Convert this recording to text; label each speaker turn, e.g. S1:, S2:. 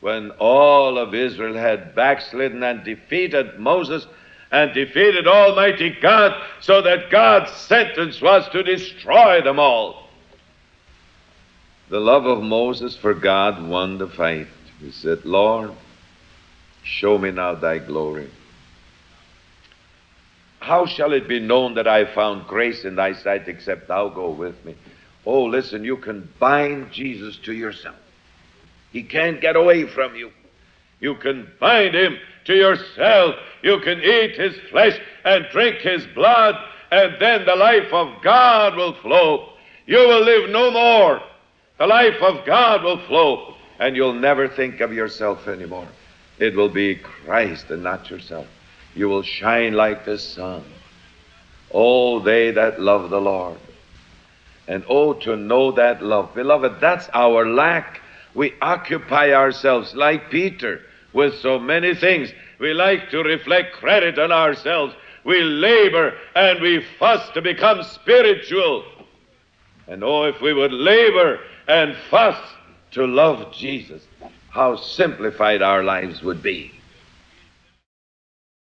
S1: when all of Israel had backslidden and defeated Moses and defeated Almighty God, so that God's sentence was to destroy them all. The love of Moses for God won the fight. He said, Lord, show me now thy glory. How shall it be known that I found grace in thy sight except thou go with me? Oh, listen, you can bind Jesus to yourself. He can't get away from you. You can bind him to yourself. You can eat his flesh and drink his blood, and then the life of God will flow. You will live no more. The life of God will flow, and you'll never think of yourself anymore. It will be Christ and not yourself. You will shine like the sun. Oh, they that love the Lord. And oh, to know that love. Beloved, that's our lack. We occupy ourselves like Peter with so many things. We like to reflect credit on ourselves. We labor and we fuss to become spiritual. And oh, if we would labor and fuss to love Jesus, how simplified our lives would be.